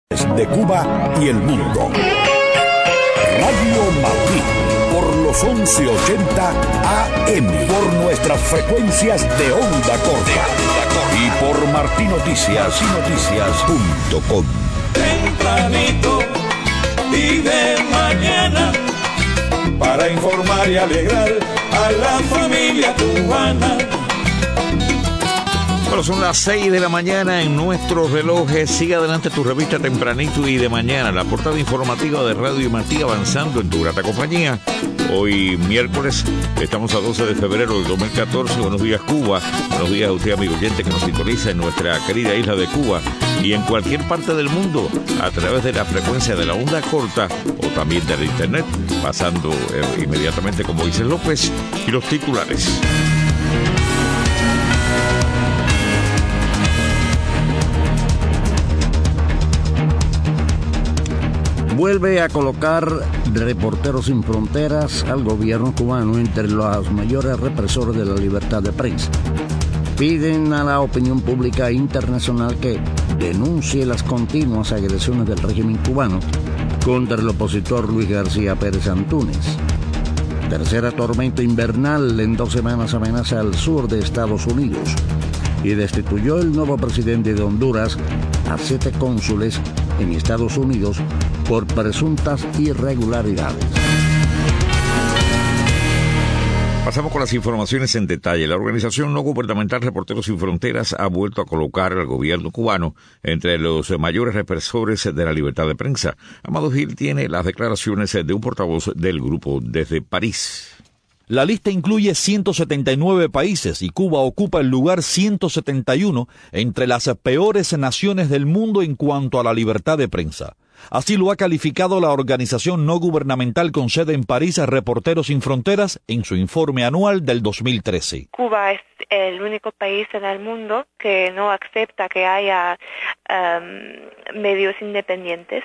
De Cuba y el mundo. Radio Madrid, por los 1180 AM, por nuestras frecuencias de onda corta y por martinoticias.com. Tempranito y de mañana, para informar y alegrar a la familia cubana. Bueno, son las 6 de la mañana en nuestros relojes. Sigue adelante tu revista Tempranito y de mañana, la portada informativa de Radio Martí, avanzando en tu grata compañía. Hoy miércoles, estamos a 12 de febrero del 2014. Buenos días, Cuba. Buenos días a usted, amigo oyente, que nos sintoniza en nuestra querida isla de Cuba y en cualquier parte del mundo a través de la frecuencia de la onda corta o también de la internet, pasando inmediatamente como dice López y los titulares. Vuelve a colocar Reporteros Sin Fronteras al gobierno cubano entre los mayores represores de la libertad de prensa. Piden a la opinión pública internacional que denuncie las continuas agresiones del régimen cubano contra el opositor Luis García Pérez Antúnez. Tercera tormenta invernal en 2 semanas amenaza al sur de Estados Unidos y destituyó el nuevo presidente de Honduras a 7 cónsules en Estados Unidos por presuntas irregularidades. Pasamos con las informaciones en detalle. La organización no gubernamental Reporteros Sin Fronteras ha vuelto a colocar al gobierno cubano entre los mayores represores de la libertad de prensa. Amado Gil tiene las declaraciones de un portavoz del grupo desde París. La lista incluye 179 países y Cuba ocupa el lugar 171 entre las peores naciones del mundo en cuanto a la libertad de prensa. Así lo ha calificado la organización no gubernamental con sede en París, Reporteros Sin Fronteras, en su informe anual del 2013. Cuba es el único país en el mundo que no acepta que haya medios independientes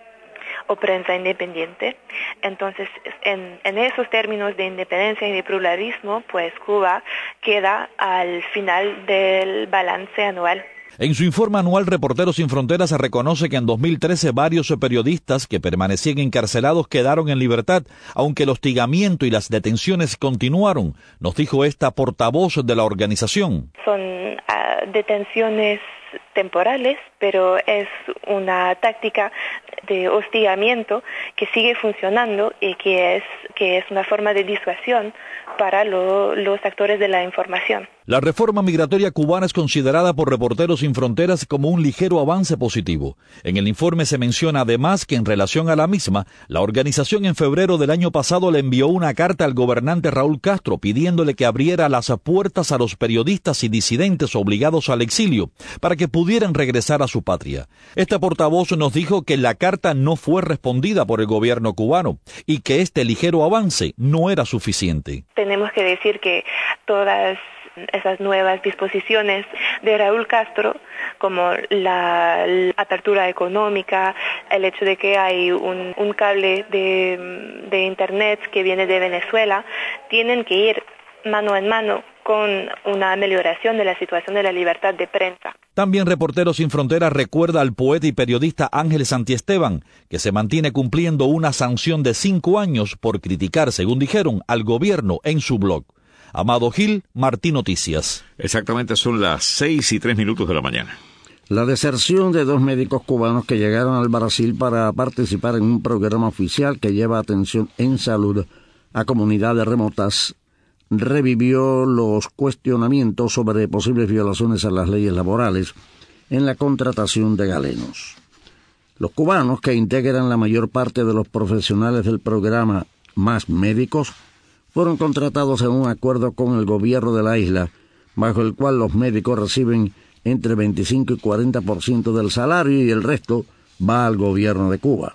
o prensa independiente. Entonces, en esos términos de independencia y de pluralismo, pues Cuba queda al final del balance anual. En su informe anual, Reporteros Sin Fronteras reconoce que en 2013 varios periodistas que permanecían encarcelados quedaron en libertad, aunque el hostigamiento y las detenciones continuaron, nos dijo esta portavoz de la organización. Son detenciones temporales, pero es una táctica de hostigamiento que sigue funcionando y que es una forma de disuasión para los actores de la información. La reforma migratoria cubana es considerada por Reporteros Sin Fronteras como un ligero avance positivo. En el informe se menciona además que en relación a la misma, la organización en febrero del año pasado le envió una carta al gobernante Raúl Castro pidiéndole que abriera las puertas a los periodistas y disidentes obligados al exilio para que pudieran regresar a su patria. Esta portavoz nos dijo que la carta no fue respondida por el gobierno cubano y que este ligero avance no era suficiente. Tenemos que decir que todas esas nuevas disposiciones de Raúl Castro, como la apertura económica, el hecho de que hay un cable de internet que viene de Venezuela, tienen que ir mano en mano con una amelioración de la situación de la libertad de prensa. También Reporteros Sin Fronteras recuerda al poeta y periodista Ángel Santiesteban, que se mantiene cumpliendo una sanción de 5 años por criticar, según dijeron, al gobierno en su blog. Amado Gil, Martí Noticias. Exactamente, son las 6:03 de la mañana. La deserción de 2 médicos cubanos que llegaron al Brasil para participar en un programa oficial que lleva atención en salud a comunidades remotas revivió los cuestionamientos sobre posibles violaciones a las leyes laborales en la contratación de galenos. Los cubanos, que integran la mayor parte de los profesionales del programa Más Médicos, fueron contratados en un acuerdo con el gobierno de la isla, bajo el cual los médicos reciben entre 25 y 40% del salario y el resto va al gobierno de Cuba.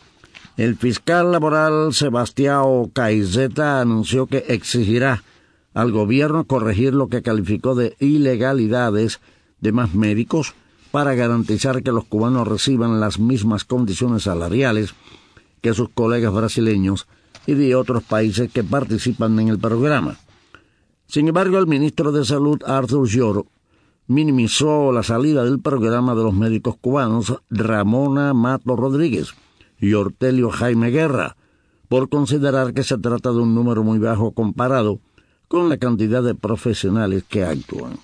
El fiscal laboral Sebastião Caizeta anunció que exigirá al gobierno corregir lo que calificó de ilegalidades de Más Médicos para garantizar que los cubanos reciban las mismas condiciones salariales que sus colegas brasileños y de otros países que participan en el programa. Sin embargo, el ministro de Salud, Arthur Lloro, minimizó la salida del programa de los médicos cubanos Ramona Mato Rodríguez y Ortelio Jaime Guerra, por considerar que se trata de un número muy bajo comparado con la cantidad de profesionales que actúan.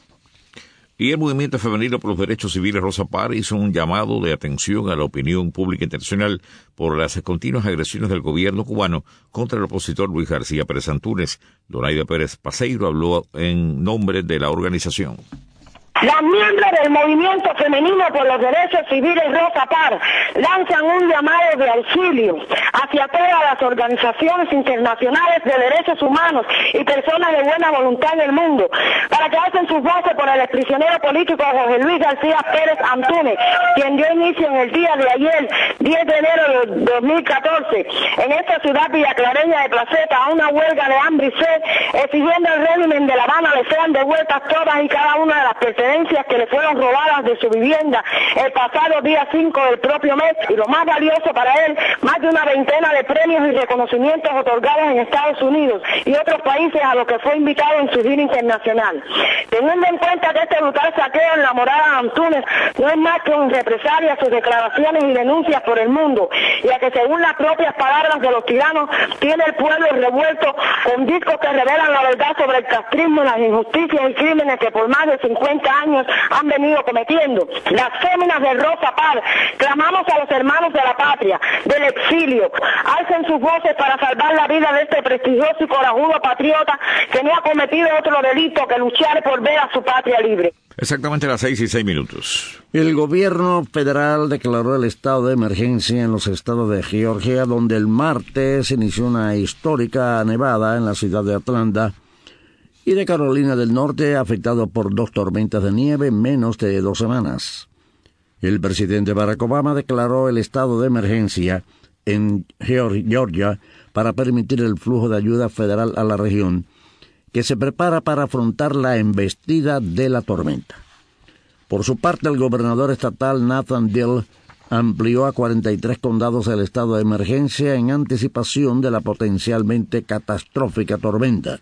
Y el Movimiento Femenino por los Derechos Civiles Rosa Parr hizo un llamado de atención a la opinión pública internacional por las continuas agresiones del gobierno cubano contra el opositor Luis García Pérez Antúnez. Donaida Pérez Paseiro habló en nombre de la organización. Las miembros del Movimiento Femenino por los Derechos Civiles Rosa Parr lanzan un llamado de auxilio hacia todas las organizaciones internacionales de derechos humanos y personas de buena voluntad en el mundo para que alcen sus voces por el exprisionero político José Luis García Pérez Antúnez, quien dio inicio en el día de ayer, 10 de enero de 2014, en esta ciudad villaclareña de Placeta, a una huelga de hambre y sed, exigiendo al régimen de La Habana le sean devueltas todas y cada una de las pertenencias que le fueron robadas de su vivienda el pasado día 5 del propio mes, y lo más valioso para él, más de una veintena de premios y reconocimientos otorgados en Estados Unidos y otros países a los que fue invitado en su gira internacional. Teniendo en cuenta que este brutal saqueo en la morada de Antúnez no es más que un represalia a sus declaraciones y denuncias por el mundo, y a que según las propias palabras de los tiranos, tiene el pueblo revuelto con discos que revelan la verdad sobre el castrismo, las injusticias y crímenes que por más de 50 años han venido cometiendo. Las féminas de Rosa Parr clamamos a los hermanos de la patria, del exilio, alcen sus voces para salvar la vida de este prestigioso y corajudo patriota que no ha cometido otro delito que luchar por ver a su patria libre. Exactamente a las 6:06. El gobierno federal declaró el estado de emergencia en los estados de Georgia, donde el martes inició una histórica nevada en la ciudad de Atlanta, y de Carolina del Norte, afectado por 2 tormentas de nieve en menos de 2 semanas. El presidente Barack Obama declaró el estado de emergencia en Georgia para permitir el flujo de ayuda federal a la región, que se prepara para afrontar la embestida de la tormenta. Por su parte, el gobernador estatal Nathan Deal amplió a 43 condados el estado de emergencia en anticipación de la potencialmente catastrófica tormenta.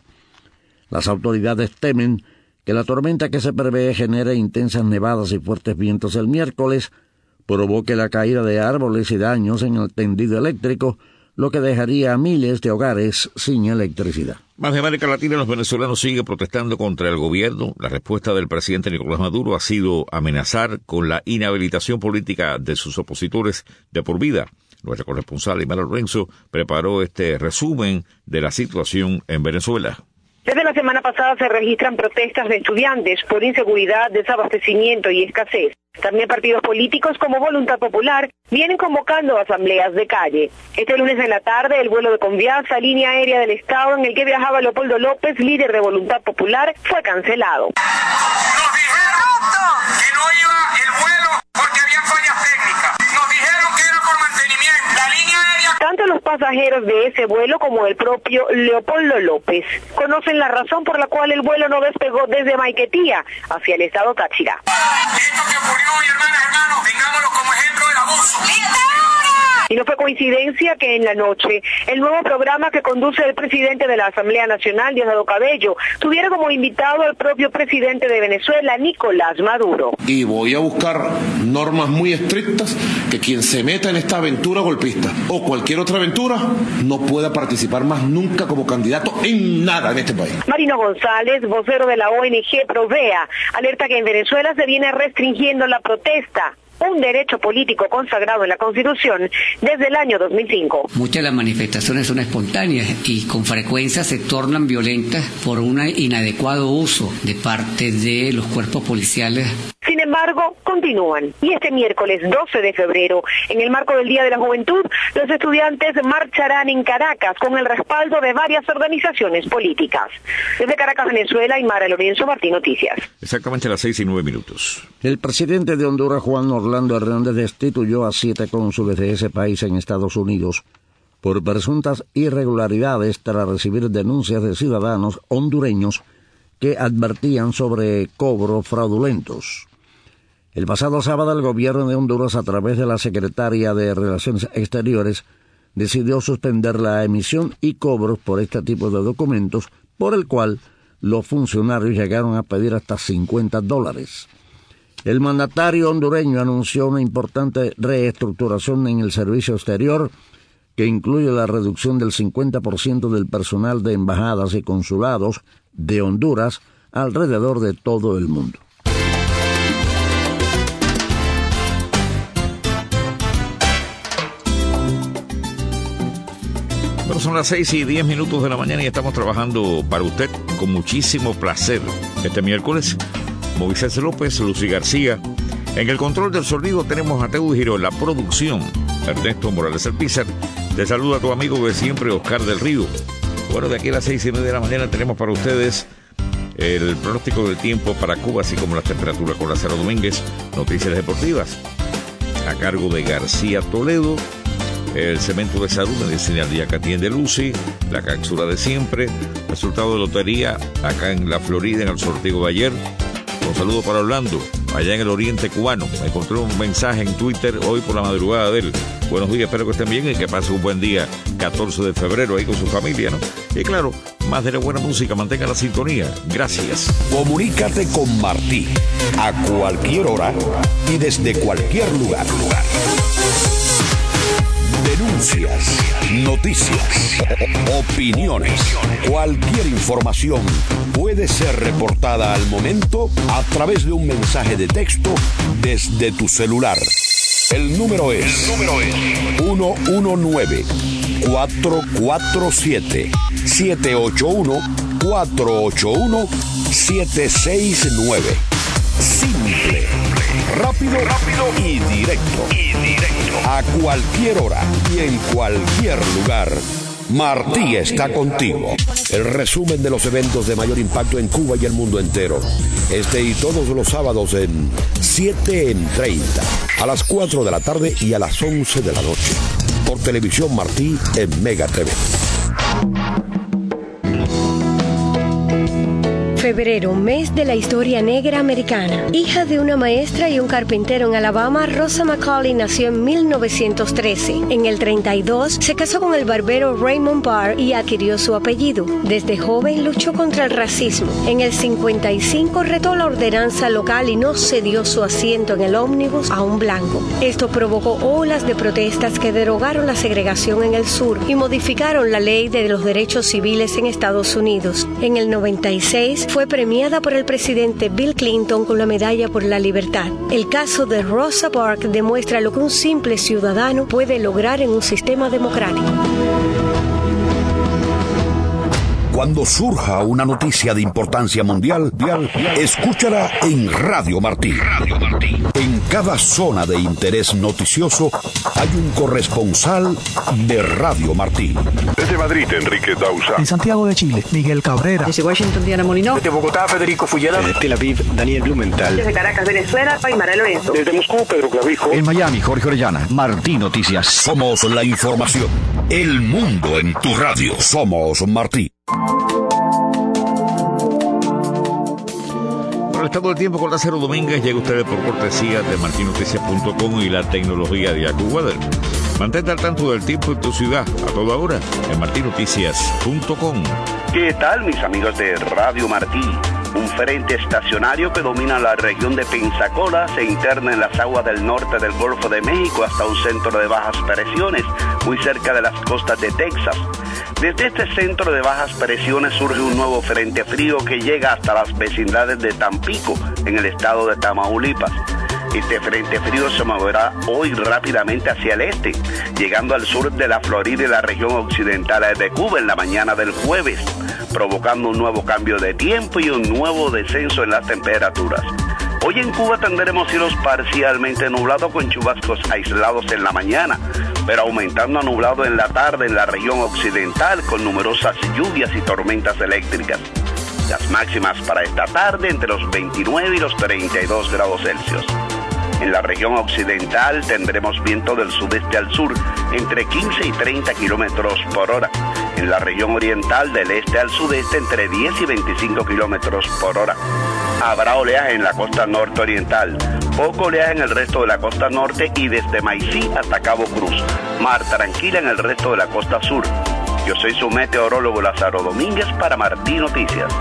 Las autoridades temen que la tormenta que se prevé genere intensas nevadas y fuertes vientos el miércoles, provoque la caída de árboles y daños en el tendido eléctrico, lo que dejaría a miles de hogares sin electricidad. Más de América Latina, los venezolanos siguen protestando contra el gobierno. La respuesta del presidente Nicolás Maduro ha sido amenazar con la inhabilitación política de sus opositores de por vida. Nuestra corresponsal Imara Lorenzo preparó este resumen de la situación en Venezuela. Desde la semana pasada se registran protestas de estudiantes por inseguridad, desabastecimiento y escasez. También partidos políticos como Voluntad Popular vienen convocando asambleas de calle. Este lunes en la tarde, el vuelo de Conviasa, línea aérea del Estado, en el que viajaba Leopoldo López, líder de Voluntad Popular, fue cancelado. Nos dijeron que no iba el vuelo porque había fallas técnicas. Nos dijeron que era por mantenimiento. La línea aérea... Tanto los pasajeros de ese vuelo como el propio Leopoldo López conocen la razón por la cual el vuelo no despegó desde Maiquetía hacia el estado Táchira. Esto que ocurrió hoy, hermanos, tengámoslo como ejemplo del abuso. Y no fue coincidencia que en la noche el nuevo programa que conduce el presidente de la Asamblea Nacional, Diosdado Cabello, tuviera como invitado al propio presidente de Venezuela, Nicolás Maduro. Y voy a buscar normas muy estrictas que quien se meta en esta aventura golpista o cualquier otra aventura no pueda participar más nunca como candidato en nada en este país. Marino González, vocero de la ONG Provea, alerta que en Venezuela se viene restringiendo la protesta, un derecho político consagrado en la Constitución desde el año 2005. Muchas de las manifestaciones son espontáneas y con frecuencia se tornan violentas por un inadecuado uso de parte de los cuerpos policiales. Sin embargo, continúan. Y este miércoles 12 de febrero, en el marco del Día de la Juventud, los estudiantes marcharán en Caracas con el respaldo de varias organizaciones políticas. Desde Caracas, Venezuela, Imara Lorenzo, Martín Noticias. Exactamente a las 6:09. El presidente de Honduras, Juan Orlando Hernández, destituyó a 7 cónsules de ese país en Estados Unidos por presuntas irregularidades tras recibir denuncias de ciudadanos hondureños que advertían sobre cobros fraudulentos. El pasado sábado, el gobierno de Honduras, a través de la secretaria de Relaciones Exteriores, decidió suspender la emisión y cobros por este tipo de documentos, por el cual los funcionarios llegaron a pedir hasta $50. El mandatario hondureño anunció una importante reestructuración en el servicio exterior que incluye la reducción del 50% del personal de embajadas y consulados de Honduras alrededor de todo el mundo. Bueno, son las 6:10 de la mañana y estamos trabajando para usted con muchísimo placer. Este miércoles, Moisés López, Lucy García. En el control del sonido tenemos a Teu Giró, la producción, Ernesto Morales Alpizar. Te saluda tu amigo de siempre, Oscar del Río. Bueno, de aquí a las 6:30 de la mañana tenemos para ustedes el pronóstico del tiempo para Cuba, así como las temperaturas con Lázaro Domínguez, noticias deportivas, a cargo de García Toledo. El cemento de salud, medicina al día que atiende Lucy, la cápsula de siempre, resultado de lotería acá en la Florida, en el sorteo de ayer. Un saludo para Orlando, allá en el oriente cubano. Me encontré un mensaje en Twitter hoy por la madrugada de él. Buenos días, espero que estén bien y que pasen un buen día 14 de febrero ahí con su familia, ¿no? Y claro, más de la buena música, mantenga la sintonía. Gracias. Comunícate con Martí a cualquier hora y desde cualquier lugar. Denuncias, noticias, opiniones, cualquier información puede ser reportada al momento a través de un mensaje de texto desde tu celular. El número es 119-447-781-481-769. Simple, rápido y directo. A cualquier hora y en cualquier lugar, Martí está contigo. El resumen de los eventos de mayor impacto en Cuba y el mundo entero. Este y todos los sábados en 7 en 30, a las 4 de la tarde y a las 11 de la noche. Por Televisión Martí en Mega TV. Febrero, mes de la historia negra americana. Hija de una maestra y un carpintero en Alabama, Rosa McCauley nació en 1913. En el 32 se casó con el barbero Raymond Barr y adquirió su apellido. Desde joven luchó contra el racismo. En el 55 retó la ordenanza local y no cedió su asiento en el ómnibus a un blanco. Esto provocó olas de protestas que derogaron la segregación en el sur y modificaron la ley de los derechos civiles en Estados Unidos. En el 96 fue premiada por el presidente Bill Clinton con la Medalla por la Libertad. El caso de Rosa Parks demuestra lo que un simple ciudadano puede lograr en un sistema democrático. Cuando surja una noticia de importancia mundial, escúchala en Radio Martí. En cada zona de interés noticioso hay un corresponsal de Radio Martí. Desde Madrid, Enrique Dausa. En Santiago de Chile, Miguel Cabrera. Desde Washington, Diana Molinó. Desde Bogotá, Federico Fulleda. Desde Tel Aviv, Daniel Blumenthal. Desde Caracas, Venezuela, Aymara Lorenzo. Desde Moscú, Pedro Clavijo. En Miami, Jorge Orellana. Martí Noticias. Somos la información. El mundo en tu radio. Somos Martí. Por el estado del tiempo con Lázaro Domínguez llega usted por cortesía de martinoticias.com y la tecnología de AccuWeather. Mantente al tanto del tiempo en tu ciudad a toda hora en martinoticias.com. ¿Qué tal, mis amigos de Radio Martí? Un frente estacionario que domina la región de Pensacola se interna en las aguas del norte del Golfo de México hasta un centro de bajas presiones muy cerca de las costas de Texas. Desde este centro de bajas presiones surge un nuevo frente frío que llega hasta las vecindades de Tampico, en el estado de Tamaulipas. Este frente frío se moverá hoy rápidamente hacia el este, llegando al sur de la Florida y la región occidental de Cuba en la mañana del jueves, provocando un nuevo cambio de tiempo y un nuevo descenso en las temperaturas. Hoy en Cuba tendremos cielos parcialmente nublados con chubascos aislados en la mañana, pero aumentando a nublado en la tarde en la región occidental con numerosas lluvias y tormentas eléctricas. Las máximas para esta tarde entre los 29 y los 32 grados Celsius. En la región occidental tendremos viento del sudeste al sur entre 15 y 30 kilómetros por hora. En la región oriental del este al sudeste entre 10 y 25 kilómetros por hora. Habrá oleaje en la costa norte oriental, poco oleaje en el resto de la costa norte y desde Maicí hasta Cabo Cruz. Mar tranquila en el resto de la costa sur. Yo soy su meteorólogo Lázaro Domínguez para Martí Noticias.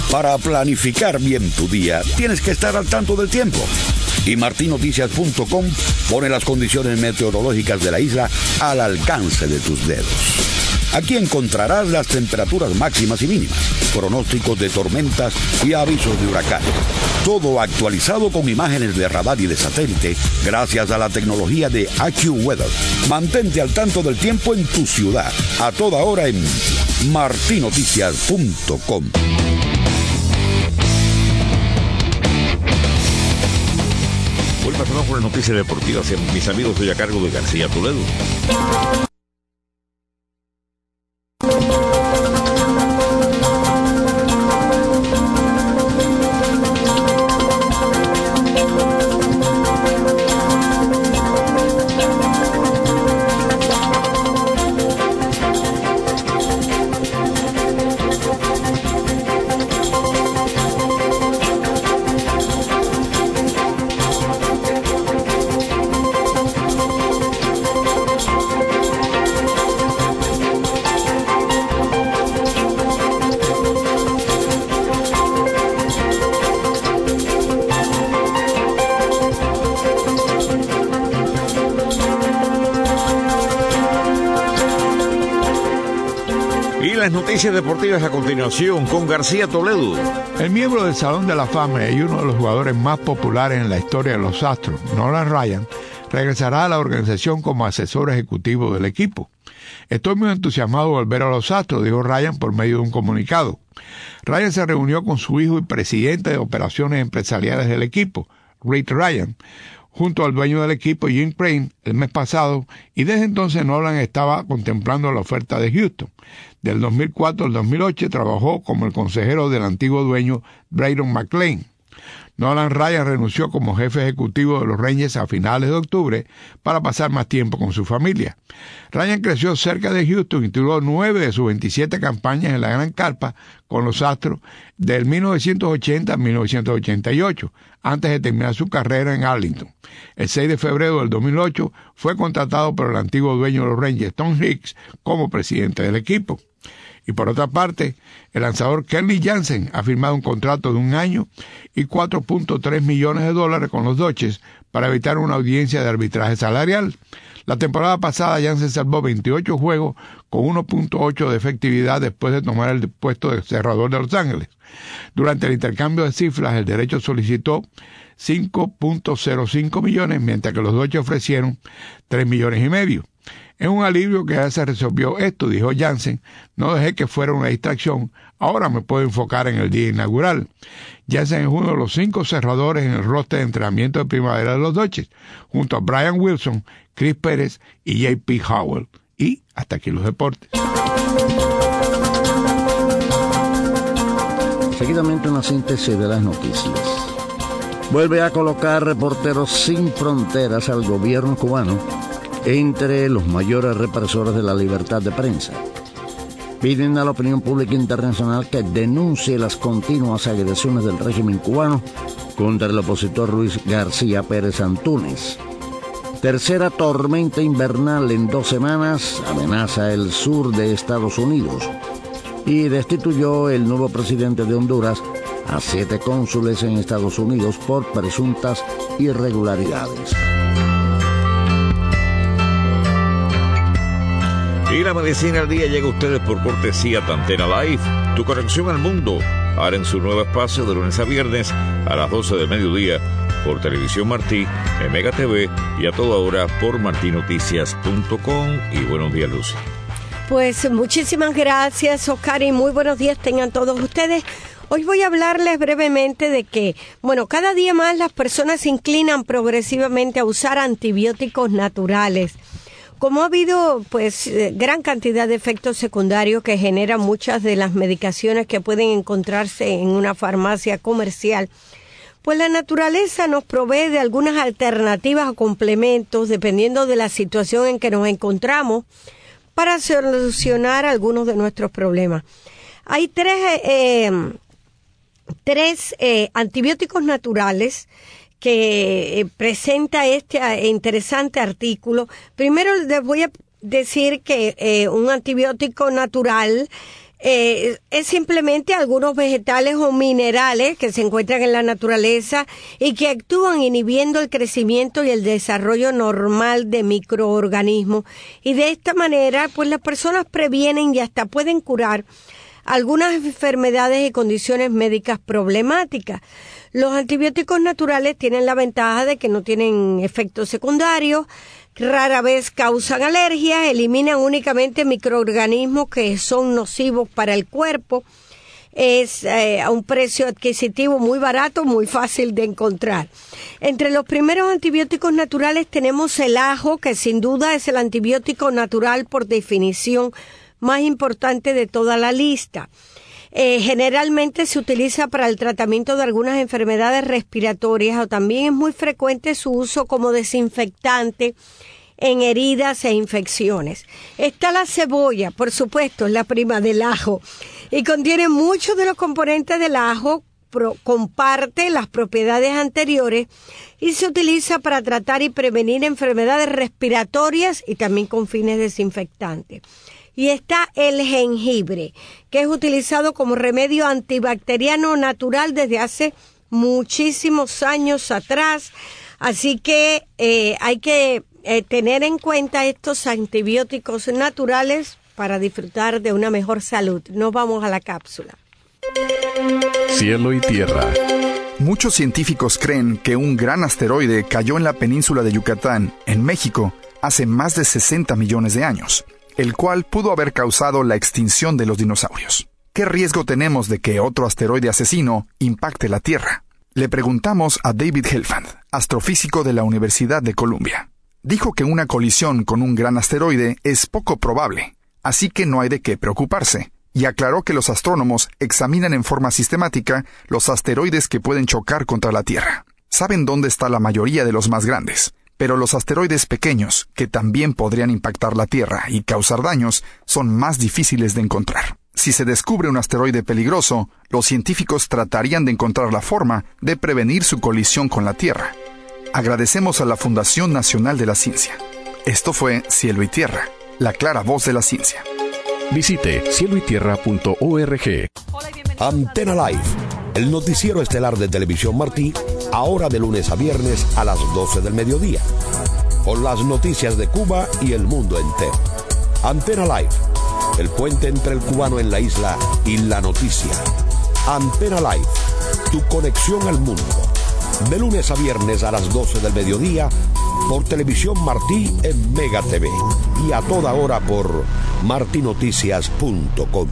Para planificar bien tu día, tienes que estar al tanto del tiempo. Y martinoticias.com pone las condiciones meteorológicas de la isla al alcance de tus dedos. Aquí encontrarás las temperaturas máximas y mínimas, pronósticos de tormentas y avisos de huracanes. Todo actualizado con imágenes de radar y de satélite gracias a la tecnología de AccuWeather. Mantente al tanto del tiempo en tu ciudad, a toda hora en martinoticias.com. Pasamos por las noticias deportivas. Mis amigos, estoy a cargo de García Toledo. Las noticias deportivas a continuación con García Toledo. El miembro del Salón de la Fama y uno de los jugadores más populares en la historia de los Astros, Nolan Ryan, regresará a la organización como asesor ejecutivo del equipo. Estoy muy entusiasmado de volver a los Astros, dijo Ryan por medio de un comunicado. Ryan se reunió con su hijo y presidente de operaciones empresariales del equipo, Rick Ryan, junto al dueño del equipo, Jim Crane, el mes pasado, y desde entonces Nolan estaba contemplando la oferta de Houston. Del 2004 al 2008 trabajó como el consejero del antiguo dueño Brandon McLean. Nolan Ryan renunció como jefe ejecutivo de los Rangers a finales de octubre para pasar más tiempo con su familia. Ryan creció cerca de Houston y tuvo 9 de sus 27 campañas en la Gran Carpa con los Astros del 1980 a 1988, antes de terminar su carrera en Arlington. El 6 de febrero del 2008 fue contratado por el antiguo dueño de los Rangers, Tom Hicks, como presidente del equipo. Y por otra parte, el lanzador Kenley Jansen ha firmado un contrato de 1 año y $4.3 millones con los Dodgers para evitar una audiencia de arbitraje salarial. La temporada pasada Jansen salvó 28 juegos con 1.8 de efectividad después de tomar el puesto de cerrador de Los Ángeles. Durante el intercambio de cifras, el derecho solicitó $5.05 millones, mientras que los Dodgers ofrecieron $3.5 millones. Es un alivio que ya se resolvió esto, dijo Jansen. No dejé que fuera una distracción. Ahora me puedo enfocar en el día inaugural. Jansen es uno de los 5 cerradores en el roster de entrenamiento de primavera de los Dodgers, junto a Brian Wilson, Chris Pérez y J.P. Howell. Y hasta aquí los deportes. Seguidamente una síntesis de las noticias. Vuelve a colocar Reporteros Sin Fronteras al gobierno cubano entre los mayores represores de la libertad de prensa. Piden a la opinión pública internacional que denuncie las continuas agresiones del régimen cubano contra el opositor Luis García Pérez Antúnez. Tercera tormenta invernal en 2 semanas amenaza el sur de Estados Unidos y destituyó el nuevo presidente de Honduras a 7 cónsules en Estados Unidos por presuntas irregularidades. Y la medicina al día llega a ustedes por cortesía de Antena Live, tu conexión al mundo. Ahora en su nuevo espacio de lunes a viernes a las 12 del mediodía por Televisión Martí, en Mega TV y a toda hora por martinoticias.com. Y buenos días, Lucy. Pues muchísimas gracias, Oscar, y muy buenos días tengan todos ustedes. Hoy voy a hablarles brevemente de que, cada día más las personas se inclinan progresivamente a usar antibióticos naturales. Como ha habido gran cantidad de efectos secundarios que generan muchas de las medicaciones que pueden encontrarse en una farmacia comercial, pues la naturaleza nos provee de algunas alternativas o complementos dependiendo de la situación en que nos encontramos para solucionar algunos de nuestros problemas. Hay tres antibióticos naturales que presenta este interesante artículo. Primero les voy a decir que un antibiótico natural Es simplemente algunos vegetales o minerales que se encuentran en la naturaleza y que actúan inhibiendo el crecimiento y el desarrollo normal de microorganismos. Y de esta manera, pues las personas previenen y hasta pueden curar algunas enfermedades y condiciones médicas problemáticas. Los antibióticos naturales tienen la ventaja de que no tienen efectos secundarios, rara vez causan alergias, eliminan únicamente microorganismos que son nocivos para el cuerpo. Es a un precio adquisitivo muy barato, muy fácil de encontrar. Entre los primeros antibióticos naturales tenemos el ajo, que sin duda es el antibiótico natural por definición más importante de toda la lista. Generalmente se utiliza para el tratamiento de algunas enfermedades respiratorias o también es muy frecuente su uso como desinfectante en heridas e infecciones. Está la cebolla, por supuesto, es la prima del ajo y contiene muchos de los componentes del ajo, comparte las propiedades anteriores y se utiliza para tratar y prevenir enfermedades respiratorias y también con fines desinfectantes. Y está el jengibre, que es utilizado como remedio antibacteriano natural desde hace muchísimos años atrás. Así que hay que tener en cuenta estos antibióticos naturales para disfrutar de una mejor salud. Nos vamos a la cápsula. Cielo y tierra. Muchos científicos creen que un gran asteroide cayó en la península de Yucatán, en México, hace más de 60 millones de años, el cual pudo haber causado la extinción de los dinosaurios. ¿Qué riesgo tenemos de que otro asteroide asesino impacte la Tierra? Le preguntamos a David Helfand, astrofísico de la Universidad de Columbia. Dijo que una colisión con un gran asteroide es poco probable, así que no hay de qué preocuparse, y aclaró que los astrónomos examinan en forma sistemática los asteroides que pueden chocar contra la Tierra. Saben dónde está la mayoría de los más grandes, pero los asteroides pequeños, que también podrían impactar la Tierra y causar daños, son más difíciles de encontrar. Si se descubre un asteroide peligroso, los científicos tratarían de encontrar la forma de prevenir su colisión con la Tierra. Agradecemos a la Fundación Nacional de la Ciencia. Esto fue Cielo y Tierra, la clara voz de la ciencia. Visite cieloytierra.org. Antena Live, el noticiero estelar de Televisión Martí, ahora de lunes a viernes a las 12 del mediodía, con las noticias de Cuba y el mundo entero. Antena Live, el puente entre el cubano en la isla y la noticia. Antena Live, tu conexión al mundo. De lunes a viernes a las 12 del mediodía, por Televisión Martí en Mega TV y a toda hora por martinoticias.com.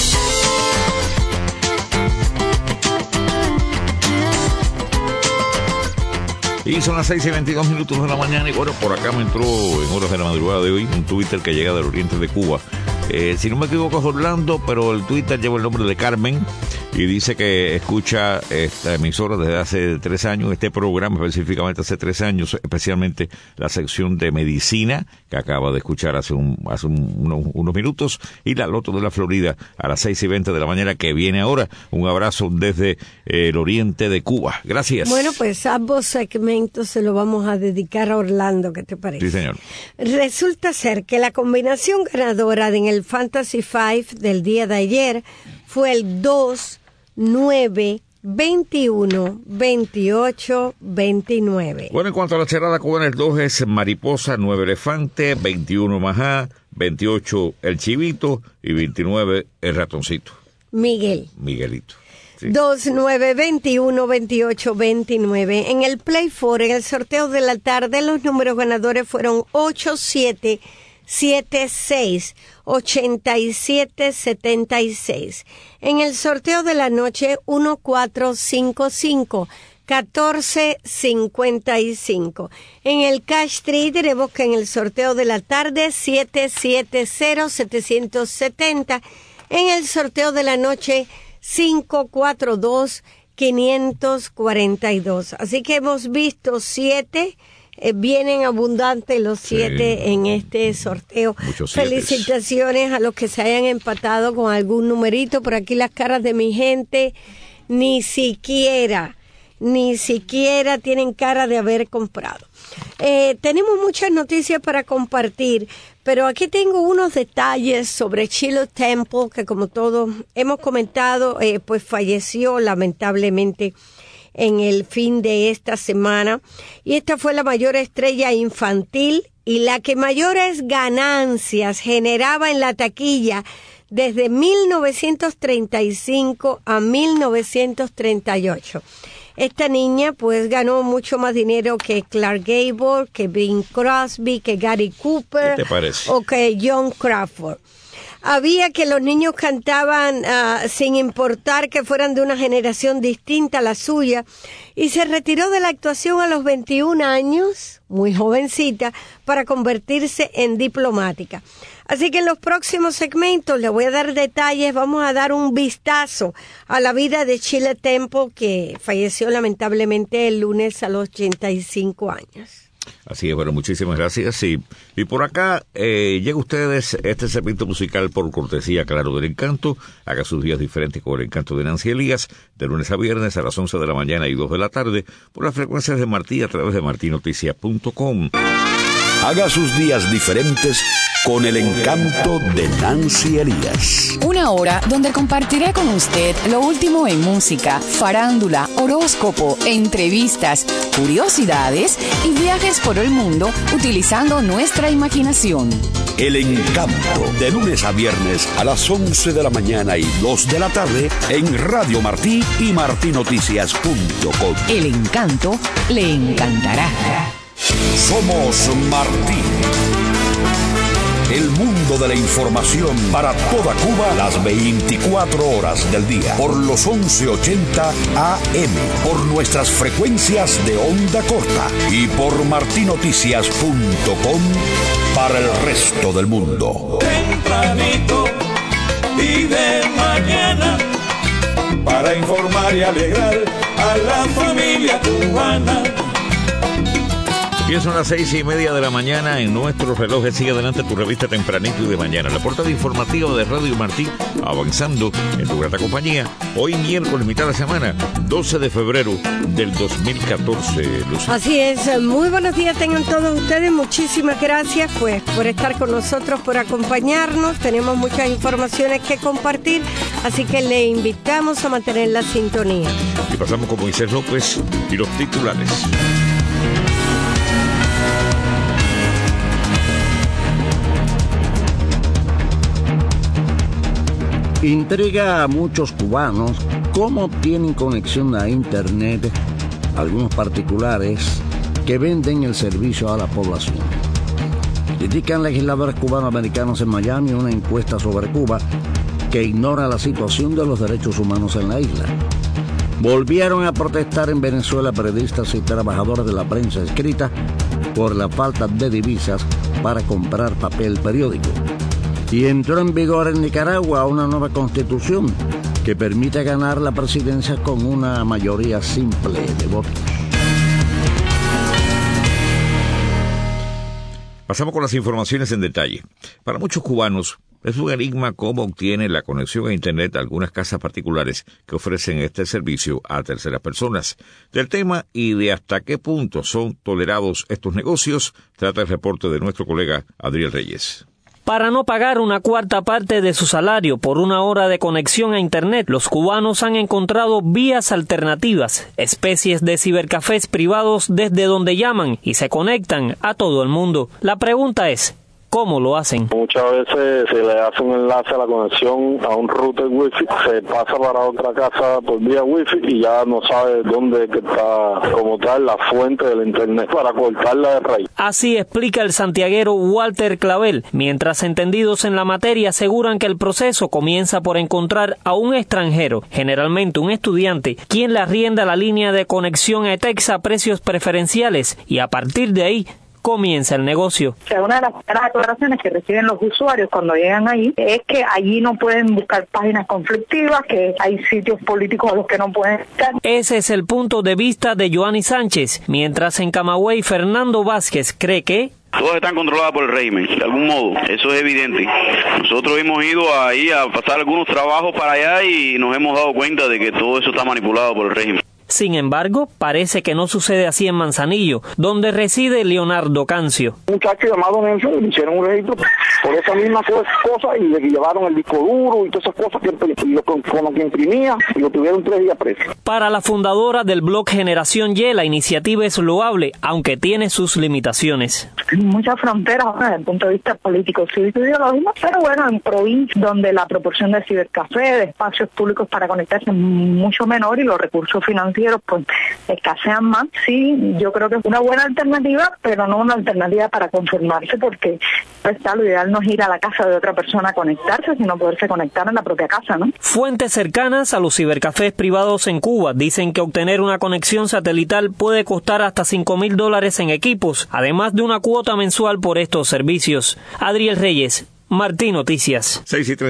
Y son las 6:22 de la mañana y bueno, por acá me entró en horas de la madrugada de hoy un Twitter que llega del oriente de Cuba. Si no me equivoco es Orlando, pero el Twitter lleva el nombre de Carmen y dice que escucha esta emisora desde hace 3 años, este programa específicamente hace 3 años, especialmente la sección de medicina que acaba de escuchar hace unos minutos, y la Loto de la Florida a las 6:20 de la mañana que viene ahora. Un abrazo desde el oriente de Cuba. Gracias. Bueno, pues ambos segmentos se lo vamos a dedicar a Orlando, ¿qué te parece? Sí, señor. Resulta ser que la combinación ganadora en el Fantasy 5 del día de ayer fue el 2, 9, 21, 28, 29. Bueno, en cuanto a la cerrada cubana, el 2 es Mariposa, 9 Elefante, 21 Majá, 28 El Chivito y 29 El Ratoncito. Miguelito. Sí. 2, 9, 21, 28, 29. En el Play 4, en el sorteo de la tarde, los números ganadores fueron 8, 7, 7, 6, 87, 76. En el sorteo de la noche, 1, 4, 5, 5, 14, 55. En el Cash 3 tenemos que en el sorteo de la tarde, 7, 7, 0, 770. En el sorteo de la noche, 5, 4, 2, 542. Así que hemos visto 7. Vienen abundantes los 7 en este sorteo. Felicitaciones a los que se hayan empatado con algún numerito. Por aquí las caras de mi gente ni siquiera tienen cara de haber comprado. Tenemos muchas noticias para compartir, pero aquí tengo unos detalles sobre Shirley Temple, que como todos hemos comentado, pues falleció lamentablemente en el fin de esta semana. Y esta fue la mayor estrella infantil y la que mayores ganancias generaba en la taquilla desde 1935 a 1938. Esta niña pues ganó mucho más dinero que Clark Gable, que Bing Crosby, que Gary Cooper. ¿Qué te parece? O que John Crawford. Había que los niños cantaban sin importar que fueran de una generación distinta a la suya, y se retiró de la actuación a los 21 años, muy jovencita, para convertirse en diplomática. Así que en los próximos segmentos les voy a dar detalles, vamos a dar un vistazo a la vida de Shirley Temple, que falleció lamentablemente el lunes a los 85 años. Así es, bueno, muchísimas gracias. Y por acá llega a ustedes este segmento musical por cortesía, claro, del Encanto. Haga sus días diferentes con el Encanto de Nancy Elías, de lunes a viernes a las 11 de la mañana y 2 de la tarde, por las frecuencias de Martí a través de martinoticias.com. Haga sus días diferentes con el Encanto de Nancy Elías. Una hora donde compartiré con usted lo último en música, farándula, horóscopo, entrevistas, curiosidades y viajes por el mundo utilizando nuestra imaginación. El Encanto, de lunes a viernes a las 11 de la mañana y 2 de la tarde en Radio Martí y martinoticias.com. El Encanto le encantará. Somos Martí. El mundo de la información para toda Cuba las 24 horas del día. Por los 1180 AM. Por nuestras frecuencias de onda corta. Y por martinoticias.com para el resto del mundo. Tempranito y de mañana, para informar y alegrar a la familia cubana. Bien, son las 6:30 de la mañana en nuestros relojes. Sigue adelante tu revista Tempranito y de mañana. La portada informativa de Radio Martí, avanzando en tu grata compañía. Hoy miércoles, mitad de semana, 12 de febrero del 2014. Lucía. Así es. Muy buenos días tengan todos ustedes. Muchísimas gracias pues por estar con nosotros, por acompañarnos. Tenemos muchas informaciones que compartir, así que le invitamos a mantener la sintonía. Y pasamos con Moisés López y los titulares. Intriga a muchos cubanos cómo tienen conexión a Internet algunos particulares que venden el servicio a la población. Critican legisladores cubanoamericanos en Miami una encuesta sobre Cuba que ignora la situación de los derechos humanos en la isla. Volvieron a protestar en Venezuela periodistas y trabajadores de la prensa escrita por la falta de divisas para comprar papel periódico. Y entró en vigor en Nicaragua una nueva constitución que permite ganar la presidencia con una mayoría simple de votos. Pasamos con las informaciones en detalle. Para muchos cubanos es un enigma cómo obtienen la conexión a Internet algunas casas particulares que ofrecen este servicio a terceras personas. Del tema y de hasta qué punto son tolerados estos negocios, trata el reporte de nuestro colega Adriel Reyes. Para no pagar una cuarta parte de su salario por una hora de conexión a Internet, los cubanos han encontrado vías alternativas, especies de cibercafés privados desde donde llaman y se conectan a todo el mundo. La pregunta es, ¿cómo lo hacen? Muchas veces se le hace un enlace a la conexión a un router wifi, se pasa para otra casa por vía wifi y ya no sabe dónde está como tal la fuente del internet para cortarla de raíz. Así explica el santiaguero Walter Clavel, mientras entendidos en la materia aseguran que el proceso comienza por encontrar a un extranjero, generalmente un estudiante, quien le arrienda la línea de conexión a ETEX a precios preferenciales y a partir de ahí comienza el negocio. O sea, una de las aclaraciones que reciben los usuarios cuando llegan ahí es que allí no pueden buscar páginas conflictivas, que hay sitios políticos a los que no pueden estar. Ese es el punto de vista de Joanny Sánchez, mientras en Camagüey Fernando Vázquez cree que todas están controladas por el régimen, de algún modo, eso es evidente. Nosotros hemos ido ahí a pasar algunos trabajos para allá y nos hemos dado cuenta de que todo eso está manipulado por el régimen. Sin embargo, parece que no sucede así en Manzanillo, donde reside Leonardo Cancio. Un muchacho llamado Nelson le hicieron un registro por esa misma cosa y le llevaron el disco duro y todas esas cosas con lo que imprimía y lo tuvieron 3 días preso. Para la fundadora del blog Generación Y, la iniciativa es loable, aunque tiene sus limitaciones. Muchas fronteras desde el punto de vista político, cívico y ideológico, pero bueno, en provincias donde la proporción de cibercafé, de espacios públicos para conectarse es mucho menor y los recursos financieros pues escasean más, sí, yo creo que es una buena alternativa, pero no una alternativa para conformarse, porque lo ideal no es ir a la casa de otra persona a conectarse, sino poderse conectar en la propia casa, ¿no? Fuentes cercanas a los cibercafés privados en Cuba dicen que obtener una conexión satelital puede costar hasta $5,000 en equipos, además de una cuota mensual por estos servicios. Adriel Reyes, Martí Noticias.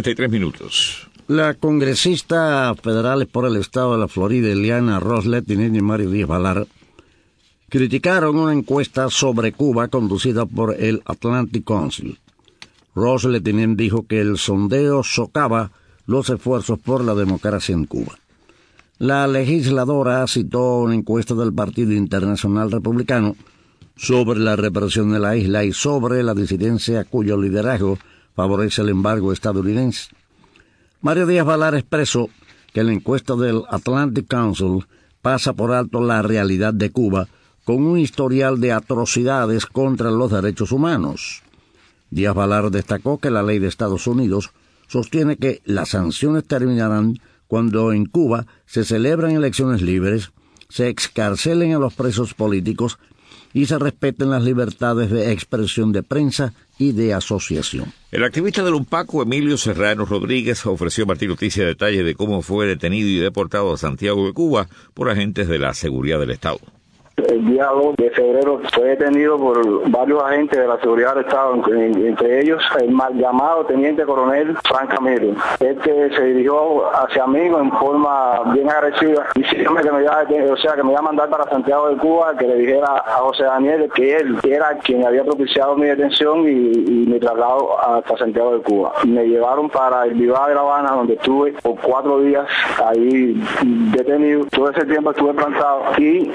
6:33. La congresista federal por el estado de la Florida, Eliana Ros-Lehtinen y Mario Díaz-Balart, criticaron una encuesta sobre Cuba conducida por el Atlantic Council. Ros-Lehtinen dijo que el sondeo socava los esfuerzos por la democracia en Cuba. La legisladora citó una encuesta del Partido Internacional Republicano sobre la represión de la isla y sobre la disidencia cuyo liderazgo favorece el embargo estadounidense. Mario Díaz-Balart expresó que la encuesta del Atlantic Council pasa por alto la realidad de Cuba con un historial de atrocidades contra los derechos humanos. Díaz-Balart destacó que la ley de Estados Unidos sostiene que las sanciones terminarán cuando en Cuba se celebran elecciones libres, se excarcelen a los presos políticos y se respeten las libertades de expresión de prensa y de asociación. El activista del UNPACO, Emilio Serrano Rodríguez, ofreció a Martí Noticias detalles de cómo fue detenido y deportado a Santiago de Cuba por agentes de la seguridad del Estado. El día 2 de febrero fue detenido por varios agentes de la seguridad del Estado, entre ellos el mal llamado teniente coronel Frank Camilo. Se dirigió hacia mí en forma bien agresiva, diciéndome que me iba a mandar para Santiago de Cuba, que le dijera a José Daniel que él era quien había propiciado mi detención y mi traslado hasta Santiago de Cuba. Me llevaron para el Viva de La Habana, donde estuve por 4 días ahí detenido. Todo ese tiempo estuve plantado y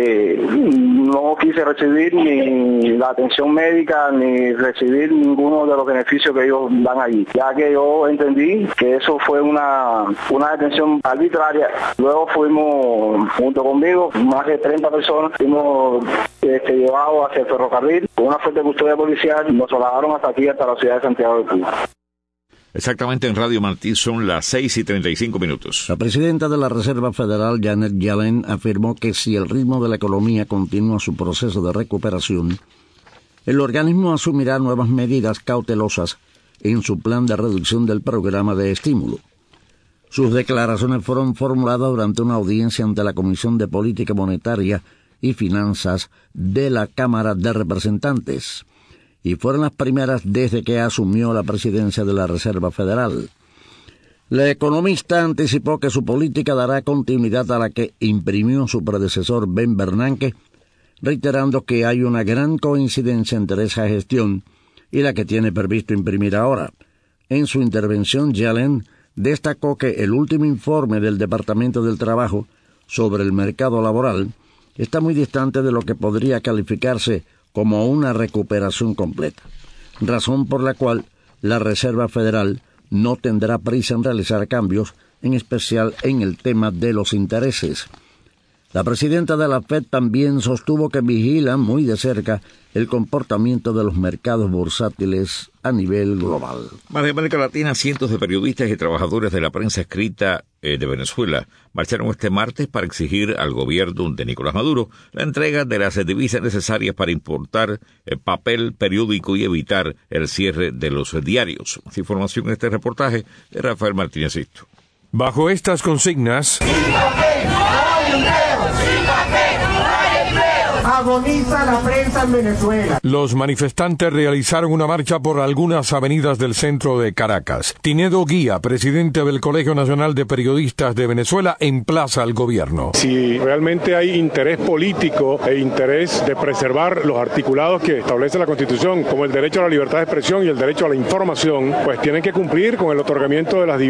no quise recibir ni la atención médica ni recibir ninguno de los beneficios que ellos dan allí, ya que yo entendí que eso fue una detención arbitraria. Luego fuimos, junto conmigo, más de 30 personas, fuimos llevados hacia el ferrocarril con una fuerte custodia policial, nos trasladaron hasta aquí, hasta la ciudad de Santiago de Cuba. Exactamente en Radio Martí son las 6:35. La presidenta de la Reserva Federal, Janet Yellen, afirmó que si el ritmo de la economía continúa su proceso de recuperación, el organismo asumirá nuevas medidas cautelosas en su plan de reducción del programa de estímulo. Sus declaraciones fueron formuladas durante una audiencia ante la Comisión de Política Monetaria y Finanzas de la Cámara de Representantes, y fueron las primeras desde que asumió la presidencia de la Reserva Federal. La economista anticipó que su política dará continuidad a la que imprimió su predecesor Ben Bernanke, reiterando que hay una gran coincidencia entre esa gestión y la que tiene previsto imprimir ahora. En su intervención, Yellen destacó que el último informe del Departamento del Trabajo sobre el mercado laboral está muy distante de lo que podría calificarse como una recuperación completa, razón por la cual la Reserva Federal no tendrá prisa en realizar cambios, en especial en el tema de los intereses. La presidenta de la Fed también sostuvo que vigilan muy de cerca el comportamiento de los mercados bursátiles a nivel global. Más de América Latina, cientos de periodistas y trabajadores de la prensa escrita de Venezuela marcharon este martes para exigir al gobierno de Nicolás Maduro la entrega de las divisas necesarias para importar papel periódico y evitar el cierre de los diarios. Más información en este reportaje de Rafael Martínez Sisto. Bajo estas consignas, agoniza la prensa en Venezuela. Los manifestantes realizaron una marcha por algunas avenidas del centro de Caracas. Tinedo Guía, presidente del Colegio Nacional de Periodistas de Venezuela, emplaza al gobierno. Si realmente hay interés político e interés de preservar los articulados que establece la Constitución, como el derecho a la libertad de expresión y el derecho a la información, pues tienen que cumplir con el otorgamiento de las divisas.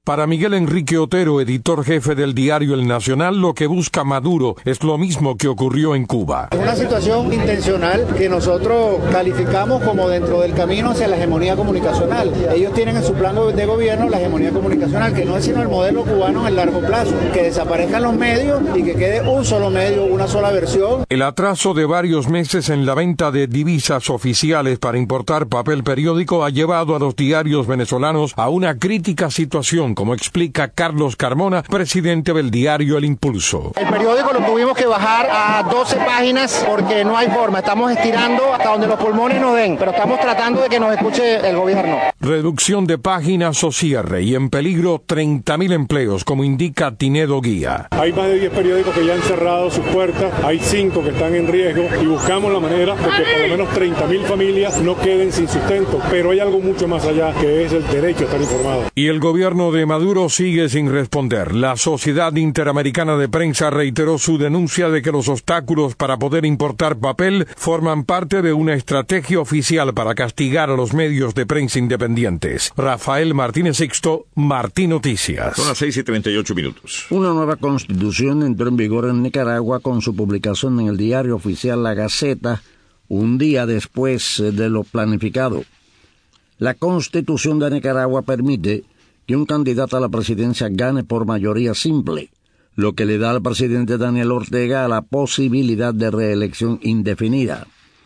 Para Miguel Enrique Otero, editor jefe del diario El Nacional, lo que busca Maduro es lo mismo que ocurrió en Cuba. Es una situación intencional que nosotros calificamos como dentro del camino hacia la hegemonía comunicacional. Ellos tienen en su plan de gobierno la hegemonía comunicacional, que no es sino el modelo cubano en el largo plazo, que desaparezcan los medios y que quede un solo medio, una sola versión. El atraso de varios meses en la venta de divisas oficiales para importar papel periódico ha llevado a los diarios venezolanos a una crítica situación, como explica Carlos Carmona, presidente del diario El Impulso. El periódico lo tuvimos que bajar a 12 páginas porque no hay forma. Estamos estirando hasta donde los pulmones nos den, pero estamos tratando de que nos escuche el gobierno. Reducción de páginas o cierre y en peligro 30.000 empleos, como indica Tinedo Guía. Hay más de 10 periódicos que ya han cerrado sus puertas, hay 5 que están en riesgo y buscamos la manera de que por lo menos 30.000 familias no queden sin sustento, pero hay algo mucho más allá, que es el derecho a estar informado. Y el gobierno de Maduro sigue sin responder. La Sociedad Interamericana de Prensa reiteró su denuncia de que los obstáculos para poder importar papel forman parte de una estrategia oficial para castigar a los medios de prensa independientes. Rafael Martínez Sixto, Martín Noticias. Son las 6:38. Una nueva constitución entró en vigor en Nicaragua con su publicación en el diario oficial La Gaceta, un día después de lo planificado. La Constitución de Nicaragua permite que un candidato a la presidencia gane por mayoría simple, lo que le da al presidente Daniel Ortega la posibilidad de reelección indefinida.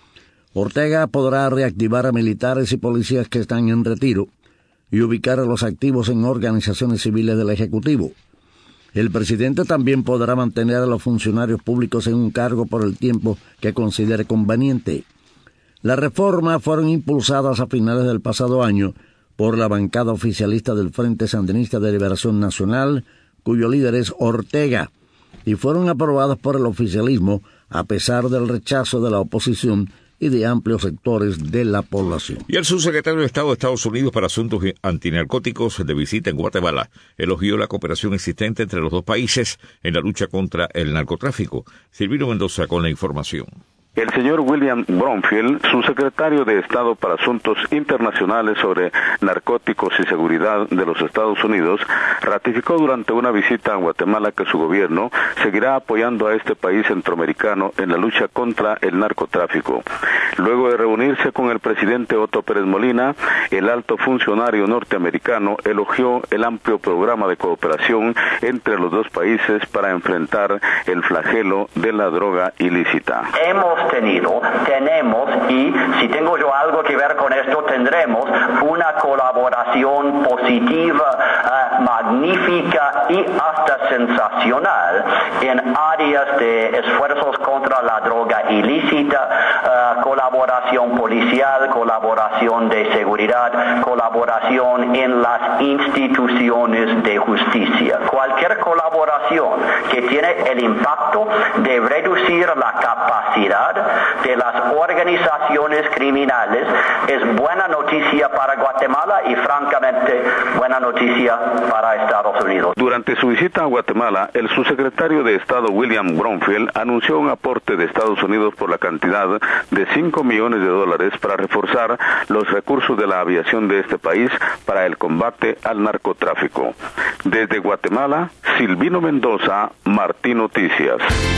Ortega podrá reactivar a militares y policías que están en retiro y ubicar a los activos en organizaciones civiles del Ejecutivo. El presidente también podrá mantener a los funcionarios públicos en un cargo por el tiempo que considere conveniente. Las reformas fueron impulsadas a finales del pasado año por la bancada oficialista del Frente Sandinista de Liberación Nacional, cuyo líder es Ortega, y fueron aprobadas por el oficialismo a pesar del rechazo de la oposición y de amplios sectores de la población. Y el subsecretario de Estado de Estados Unidos para Asuntos Antinarcóticos de visita en Guatemala elogió la cooperación existente entre los dos países en la lucha contra el narcotráfico. Silvino Mendoza con la información. El señor William Bromfield, subsecretario de Estado para Asuntos Internacionales sobre Narcóticos y Seguridad de los Estados Unidos, ratificó durante una visita a Guatemala que su gobierno seguirá apoyando a este país centroamericano en la lucha contra el narcotráfico. Luego de reunirse con el presidente Otto Pérez Molina, el alto funcionario norteamericano elogió el amplio programa de cooperación entre los dos países para enfrentar el flagelo de la droga ilícita. Tenemos y si tengo yo algo que ver con esto, tendremos una colaboración positiva, magnífica y hasta sensacional en áreas de esfuerzos contra la droga ilícita, colaboración policial, colaboración de seguridad, colaboración en las instituciones de justicia. Cualquier colaboración que tiene el impacto de reducir la capacidad de las organizaciones criminales es buena noticia para Guatemala y francamente buena noticia para Estados Unidos. Durante su visita a Guatemala, el subsecretario de Estado William Bromfield anunció un aporte de Estados Unidos por la cantidad de $5 millones para reforzar los recursos de la aviación de este país para el combate al narcotráfico. Desde Guatemala, Silvino Mendoza, Martín Noticias.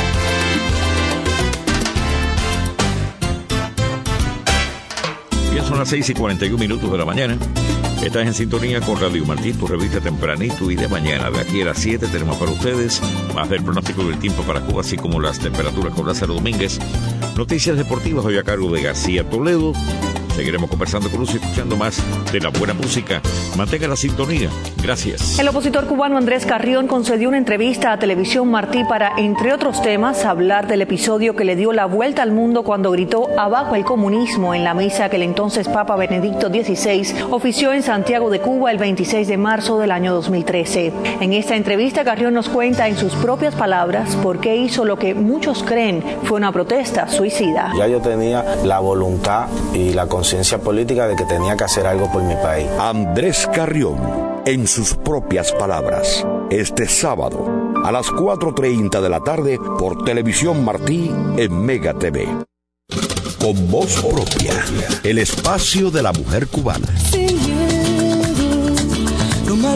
Bien, son las 6:41 de la mañana. Estás en sintonía con Radio Martí, tu revista tempranito y de mañana. De aquí a las 7 tenemos para ustedes más del pronóstico del tiempo para Cuba, así como las temperaturas con Lázaro Domínguez. Noticias deportivas hoy a cargo de García Toledo. Seguiremos conversando con Luz y escuchando más de la buena música. Mantenga la sintonía. Gracias. El opositor cubano Andrés Carrión concedió una entrevista a Televisión Martí para, entre otros temas, hablar del episodio que le dio la vuelta al mundo cuando gritó "abajo el comunismo" en la misa que el entonces Papa Benedicto XVI ofició en Santiago de Cuba el 26 de marzo del año 2013. En esta entrevista, Carrión nos cuenta en sus propias palabras por qué hizo lo que muchos creen fue una protesta suicida. Ya yo tenía la voluntad y la conciencia política de que tenía que hacer algo por mi país. Andrés Carrión, en sus propias palabras, este sábado a las 4:30 de la tarde por Televisión Martí en Mega TV. Con voz propia, el espacio de la mujer cubana. Sin miedo, lo malo se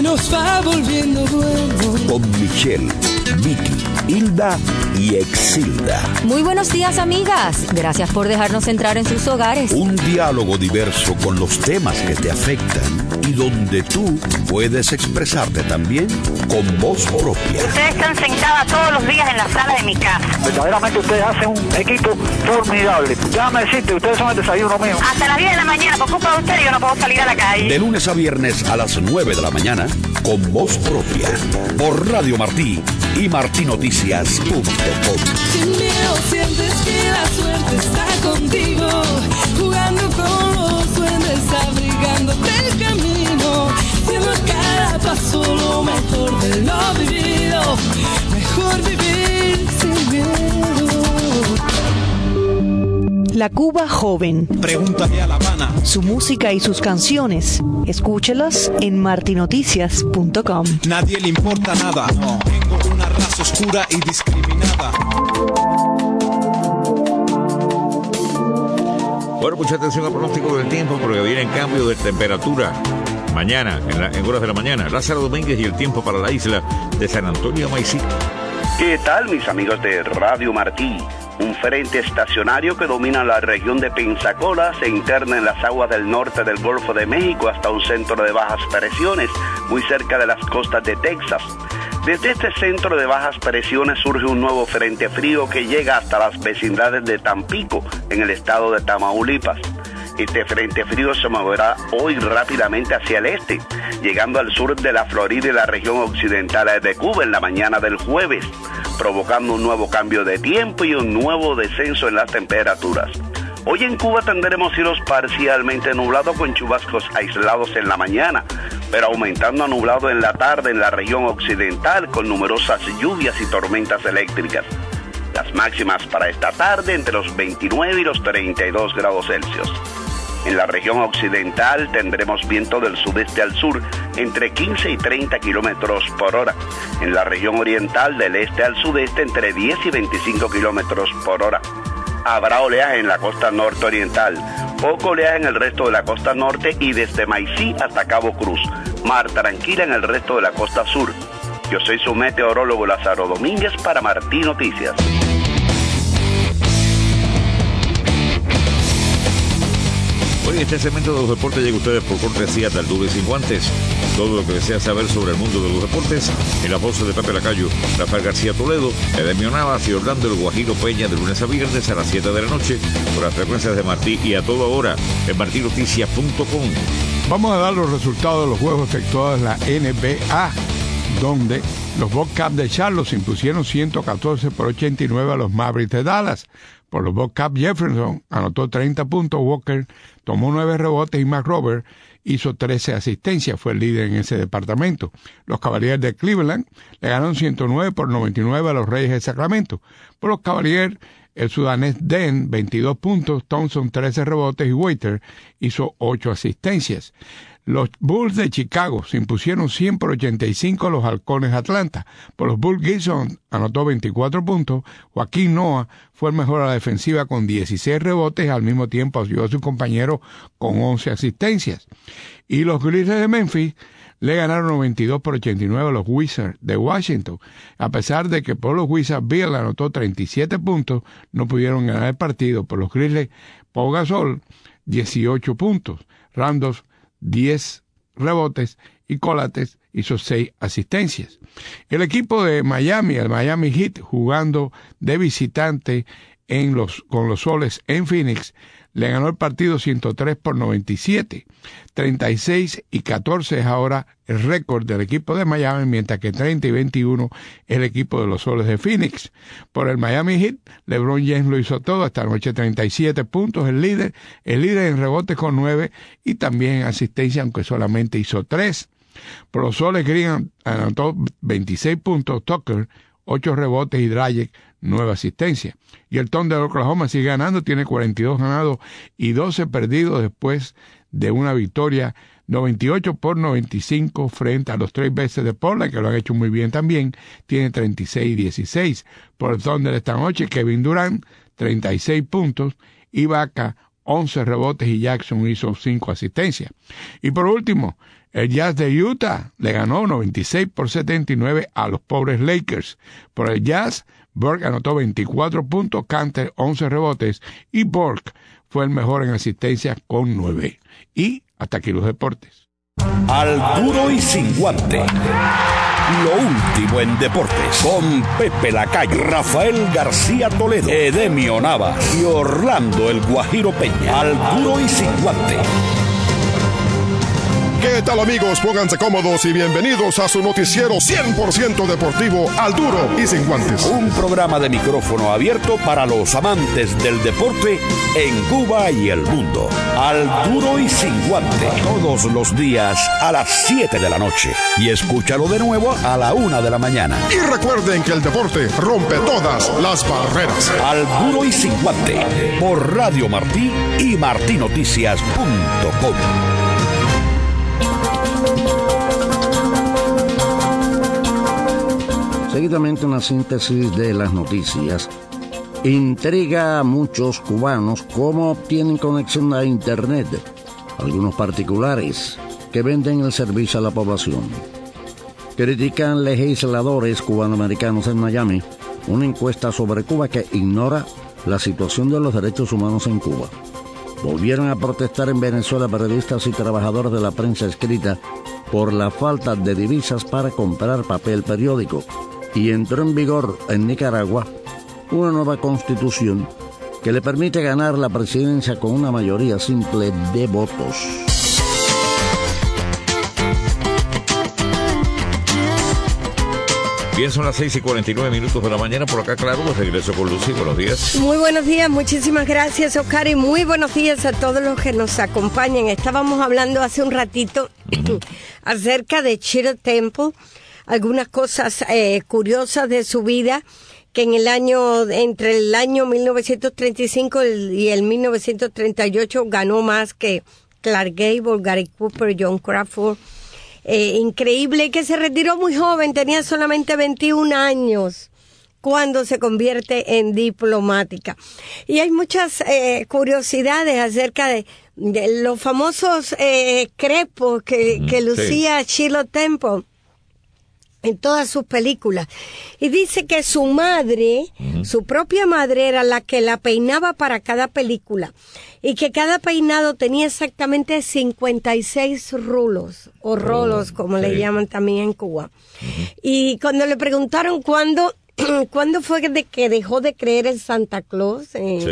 se nos va volviendo bueno. Con Michelle, Vicky, Hilda y Exilda. Muy buenos días, amigas. Gracias por dejarnos entrar en sus hogares. Un diálogo diverso con los temas que te afectan y donde tú puedes expresarte también con voz propia. Ustedes están sentadas todos los días en la sala de mi casa. Verdaderamente ustedes hacen un equipo formidable. Déjame decirte, ustedes son el desayuno mío. Hasta las 10 de la mañana, por culpa de ustedes, yo no puedo salir a la calle. De lunes a viernes a las 9 de la mañana, con voz propia, por Radio Martí y martinoticias.com. Sin miedo sientes que la suerte está contigo, jugando con los duendes, abrigándote el camino, siendo cada paso lo mejor de lo vivido, mejor vivir sin miedo. La Cuba joven. Pregúntale a La Habana. Su música y sus canciones. Escúchelas en martinoticias.com. Nadie le importa nada. No. Tengo una raza oscura y discriminada. Bueno, mucha atención al pronóstico del tiempo porque viene en cambio de temperatura. Mañana, en horas de la mañana, Lázaro Domínguez y el tiempo para la isla de San Antonio Maicí. ¿Qué tal, mis amigos de Radio Martí? Un frente estacionario que domina la región de Pensacola se interna en las aguas del norte del Golfo de México hasta un centro de bajas presiones muy cerca de las costas de Texas. Desde este centro de bajas presiones surge un nuevo frente frío que llega hasta las vecindades de Tampico, en el estado de Tamaulipas. Este frente frío se moverá hoy rápidamente hacia el este, llegando al sur de la Florida y la región occidental de Cuba en la mañana del jueves, provocando un nuevo cambio de tiempo y un nuevo descenso en las temperaturas. Hoy en Cuba tendremos cielos parcialmente nublados con chubascos aislados en la mañana, pero aumentando a nublado en la tarde en la región occidental con numerosas lluvias y tormentas eléctricas. Las máximas para esta tarde entre los 29 y los 32 grados Celsius. En la región occidental tendremos viento del sudeste al sur entre 15 y 30 kilómetros por hora. En la región oriental del este al sudeste entre 10 y 25 kilómetros por hora. Habrá oleaje en la costa norte-oriental, poco oleaje en el resto de la costa norte y desde Maicí hasta Cabo Cruz. Mar tranquila en el resto de la costa sur. Yo soy su meteorólogo Lázaro Domínguez para Martí Noticias. Hoy este segmento de los deportes llega a ustedes por cortesía de Altuve Sin Guantes. Todo lo que desea saber sobre el mundo de los deportes en la voz de Pepe Lacayo, Rafael García Toledo, Edemio Navas y Orlando El Guajiro Peña de lunes a viernes a las 7 de la noche por las frecuencias de Martí y a toda hora en martinoticias.com. Vamos a dar los resultados de los juegos efectuados en la NBA, donde los Bobcats de Charlotte se impusieron 114-89 a los Mavericks de Dallas. Por los Bobcats, Jefferson anotó 30 puntos, Walker tomó 9 rebotes y McRobert hizo 13 asistencias, fue el líder en ese departamento. Los Cavaliers de Cleveland le ganaron 109-99 a los Reyes de Sacramento. Por los Cavaliers, el sudanés Den, 22 puntos, Thompson 13 rebotes y Waiter hizo 8 asistencias. Los Bulls de Chicago se impusieron 100-85 a los Halcones de Atlanta. Por los Bulls, Gibson anotó 24 puntos. Joaquín Noah fue el mejor a la defensiva con 16 rebotes. Al mismo tiempo ayudó a su compañero con 11 asistencias. Y los Grizzlies de Memphis le ganaron 92-89 a los Wizards de Washington. A pesar de que por los Wizards Bill anotó 37 puntos, no pudieron ganar el partido. Por los Grizzlies, Pau Gasol, 18 puntos. Randolph, 10 rebotes y Colates hizo 6 asistencias. El equipo de Miami, el Miami Heat, jugando de visitante con los Soles en Phoenix, le ganó el partido 103-97. 36-14 es ahora el récord del equipo de Miami, mientras que 30-21 es el equipo de los Soles de Phoenix. Por el Miami Heat, LeBron James lo hizo todo, esta noche 37 puntos, el líder en rebotes con 9 y también en asistencia, aunque solamente hizo 3. Por los Soles, Green anotó 26 puntos, Tucker 8 rebotes y Dragic 9 asistencias. Y el Thunder de Oklahoma sigue ganando, tiene 42 ganados y 12 perdidos después de una victoria 98-95 frente a los Trail Blazers de Portland, que lo han hecho muy bien también, tiene 36-16. Por el Thunder esta noche, Kevin Durant, 36 puntos, Ibaka, 11 rebotes y Jackson hizo 5 asistencias. Y por último, el Jazz de Utah le ganó 96-79 a los pobres Lakers. Por el Jazz, Burke anotó 24 puntos, Kanter 11 rebotes y Burke fue el mejor en asistencia con 9. Y hasta aquí los deportes. Al duro y sin guante. Lo último en deportes con Pepe Lacayo, Rafael García Toledo, Edemio Navas y Orlando el Guajiro Peña. Al duro y sin guante. ¿Qué tal, amigos? Pónganse cómodos y bienvenidos a su noticiero 100% deportivo, Al Duro y Sin Guantes. Un programa de micrófono abierto para los amantes del deporte en Cuba y el mundo. Al Duro y Sin Guante, todos los días a las 7 de la noche. Y escúchalo de nuevo a la 1 de la mañana. Y recuerden que el deporte rompe todas las barreras. Al Duro y Sin Guante, por Radio Martí y martinoticias.com. Seguidamente una síntesis de las noticias. Intriga a muchos cubanos cómo obtienen conexión a Internet. Algunos particulares que venden el servicio a la población. Critican legisladores cubanoamericanos en Miami una encuesta sobre Cuba que ignora la situación de los derechos humanos en Cuba. Volvieron a protestar en Venezuela periodistas y trabajadores de la prensa escrita por la falta de divisas para comprar papel periódico. Y entró en vigor en Nicaragua una nueva constitución que le permite ganar la presidencia con una mayoría simple de votos. Bien, son las 6:49 de la mañana. Por acá, claro, de regreso con Lucy. Buenos días. Muy buenos días, muchísimas gracias, Oscar, y muy buenos días a todos los que nos acompañan. Estábamos hablando hace un ratito acerca de Shirley Temple, algunas cosas curiosas de su vida, que entre el año 1935 y el 1938 ganó más que Clark Gable, Gary Cooper, John Crawford. Increíble, que se retiró muy joven, tenía solamente 21 años cuando se convierte en diplomática. Y hay muchas curiosidades acerca de los famosos crepos que lucía Shirley Temple en todas sus películas. Y dice que su madre, su propia madre, era la que la peinaba para cada película. Y que cada peinado tenía exactamente 56 rulos, o rolos, como le llaman también en Cuba. Y cuando le preguntaron cuándo fue de que dejó de creer en Santa Claus,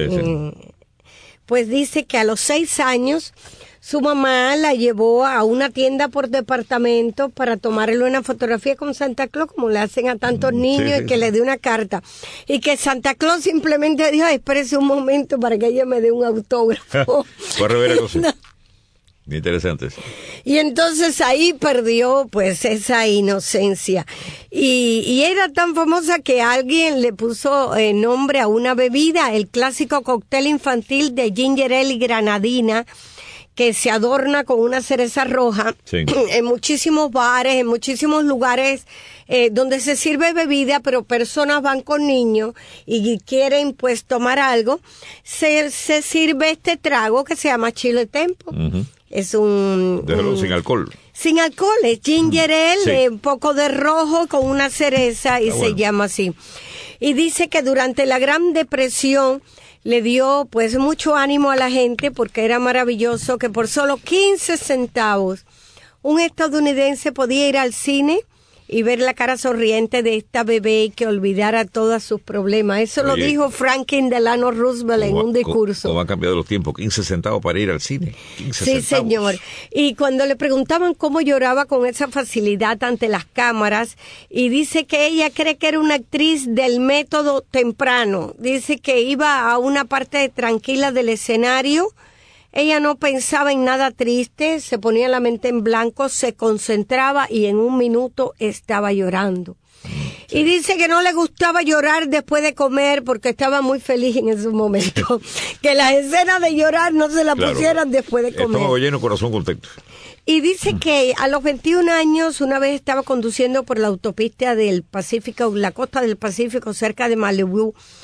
pues dice que a los 6 años su mamá la llevó a una tienda por departamento para tomarle una fotografía con Santa Claus, como le hacen a tantos niños, y que le dé una carta. Y que Santa Claus simplemente dijo, espérese un momento para que ella me dé un autógrafo. Corre ver la cosa. Interesante. Y entonces ahí perdió pues esa inocencia. Y era tan famosa que alguien le puso nombre a una bebida, el clásico cóctel infantil de ginger ale y granadina, que se adorna con una cereza roja. En muchísimos bares, en muchísimos lugares donde se sirve bebida, pero personas van con niños y quieren pues tomar algo, se sirve este trago que se llama Shirley Temple. Es Déjalo sin alcohol. Sin alcohol, es ginger ale, un poco de rojo con una cereza y se llama así. Y dice que durante la Gran Depresión le dio pues mucho ánimo a la gente porque era maravilloso que por solo 15 centavos un estadounidense podía ir al cine y ver la cara sonriente de esta bebé y que olvidara todos sus problemas. Eso lo dijo Franklin Delano Roosevelt en un discurso. ¿Cómo han cambiado los tiempos? 15 centavos para ir al cine. 15 sí, centavos. Señor. Y cuando le preguntaban cómo lloraba con esa facilidad ante las cámaras, y dice que ella cree que era una actriz del método temprano. Dice que iba a una parte tranquila del escenario. Ella no pensaba en nada triste, se ponía la mente en blanco, se concentraba y en un minuto estaba llorando. Y dice que no le gustaba llorar después de comer porque estaba muy feliz en ese momento. Que las escenas de llorar no se las pusieran después de comer. Estómago lleno, corazón contento. Y dice que a los 21 años, una vez estaba conduciendo por la autopista del Pacífico, la costa del Pacífico, cerca de Malibu,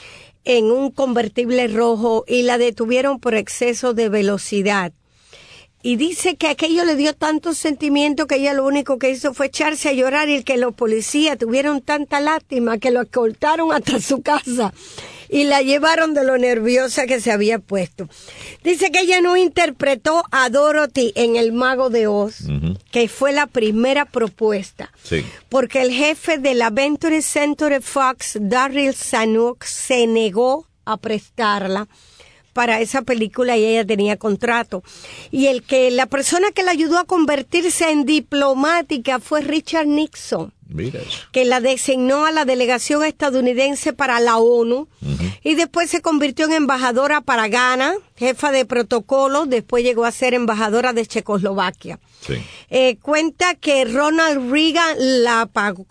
en un convertible rojo y la detuvieron por exceso de velocidad. Y dice que aquello le dio tanto sentimiento que ella lo único que hizo fue echarse a llorar y que los policías tuvieron tanta lástima que lo escoltaron hasta su casa y la llevaron de lo nerviosa que se había puesto. Dice que ella no interpretó a Dorothy en El Mago de Oz, que fue la primera propuesta, porque el jefe de la Century Fox, Darryl Zanuck, se negó a prestarla para esa película y ella tenía contrato. Y la persona que la ayudó a convertirse en diplomática fue Richard Nixon, que la designó a la delegación estadounidense para la ONU, y después se convirtió en embajadora para Ghana, jefa de protocolo, después llegó a ser embajadora de Checoslovaquia. Cuenta que Ronald Reagan la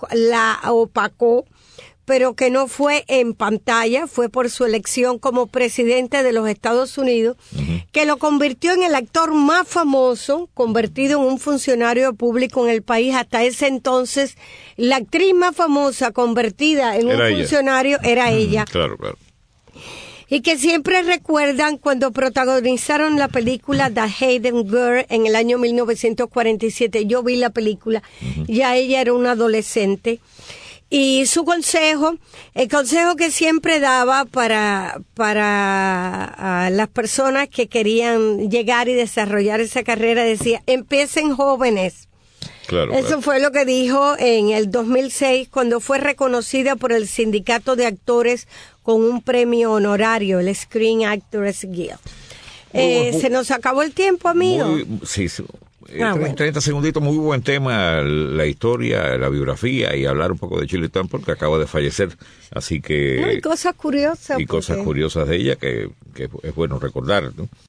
opacó, pero que no fue en pantalla, fue por su elección como presidente de los Estados Unidos, que lo convirtió en el actor más famoso, convertido en un funcionario público en el país. Hasta ese entonces, la actriz más famosa convertida en un funcionario era ella. Claro, claro. Y que siempre recuerdan cuando protagonizaron la película The Hayden Girl en el año 1947. Yo vi la película, ya ella era una adolescente. Y su consejo, el consejo que siempre daba para las personas que querían llegar y desarrollar esa carrera, decía, empiecen jóvenes. Eso fue lo que dijo en el 2006 cuando fue reconocida por el sindicato de actores con un premio honorario, el Screen Actors Guild. Se nos acabó el tiempo, amigo. Sí. 30 segunditos, muy buen tema, la historia, la biografía y hablar un poco de Shirley Temple, porque acaba de fallecer, así que... Y cosas curiosas. Y cosas curiosas de ella que es bueno recordar, ¿no?